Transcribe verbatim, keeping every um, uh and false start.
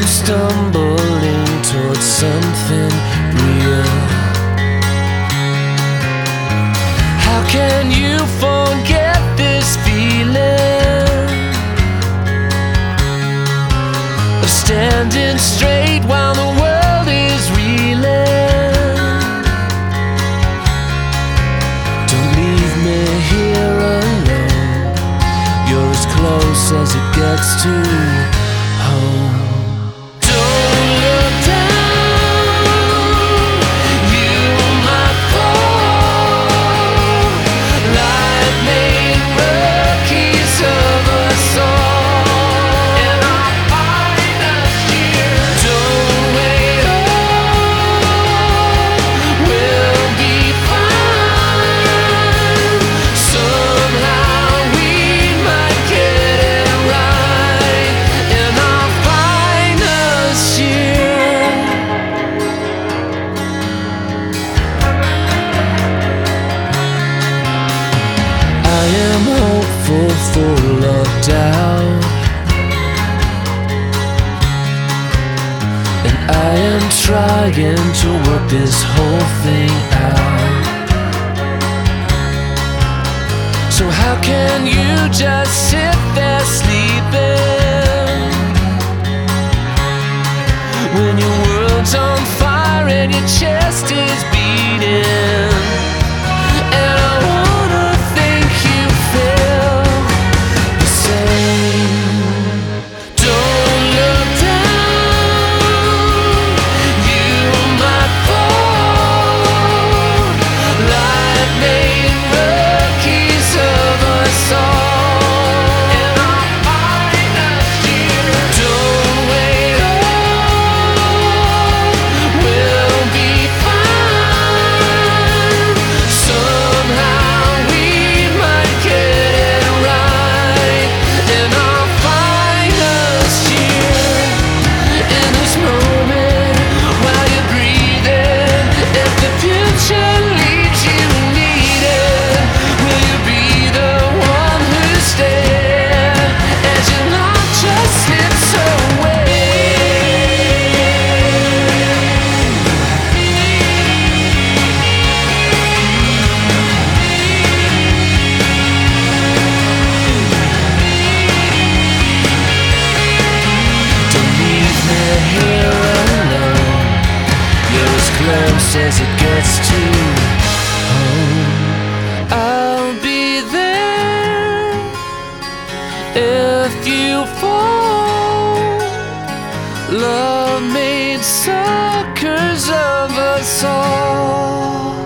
stumbling towards something real. How can you forget this feeling of standing straight while the world is reeling? Don't leave me here alone. You're as close as it gets to home. Full of doubt, and I am trying to work this whole thing out. So how can you just sit there sleeping when your world's on fire and your chest is beating? And I wanna think you feel as it gets to home. I'll be there if you fall. Love made suckers of us all.